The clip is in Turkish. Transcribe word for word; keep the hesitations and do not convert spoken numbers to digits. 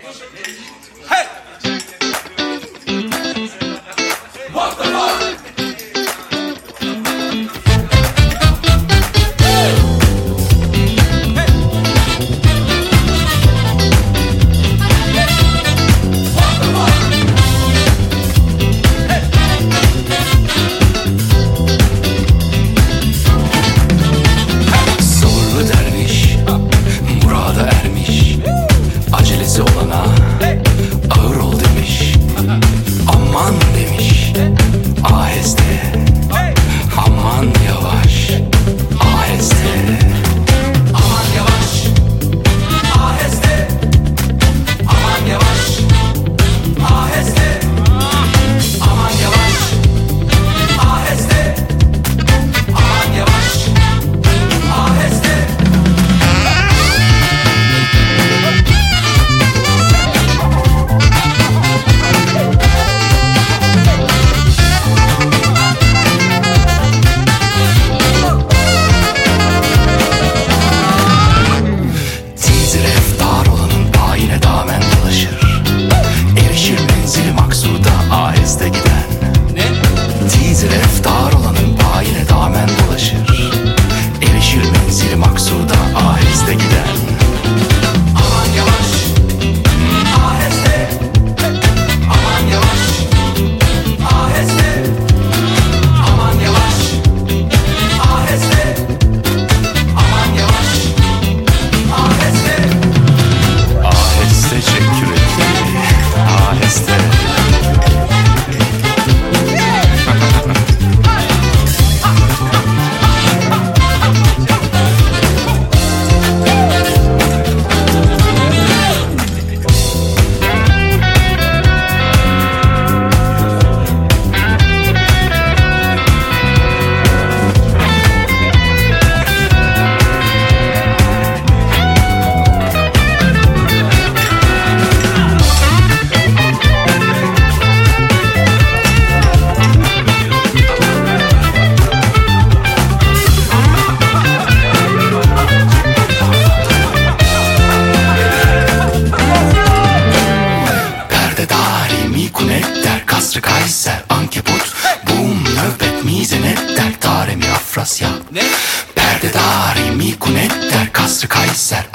Hey! What the fuck? Reftar olanın payine damen dolaşır. Erişir menzili maksuda aheste giden. Aman yavaş, aheste. Aman yavaş, aheste. Aman yavaş, aheste. Aman yavaş, aheste. Aheste çek kürekleri, aheste. Kasrı Kayser, Ankebut, Bum, nöbet, mizenet der, Taremi Afrasya. Ne? Perdedari, mikunet der, Kasrı Kayser,